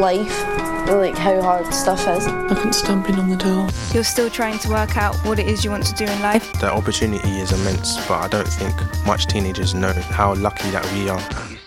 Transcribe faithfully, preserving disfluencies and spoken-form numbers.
life, like how hard stuff is. I couldn't stamping on the door. You're still trying to work out what it is you want to do in life. The opportunity is immense, but I don't think much teenagers know how lucky that we are.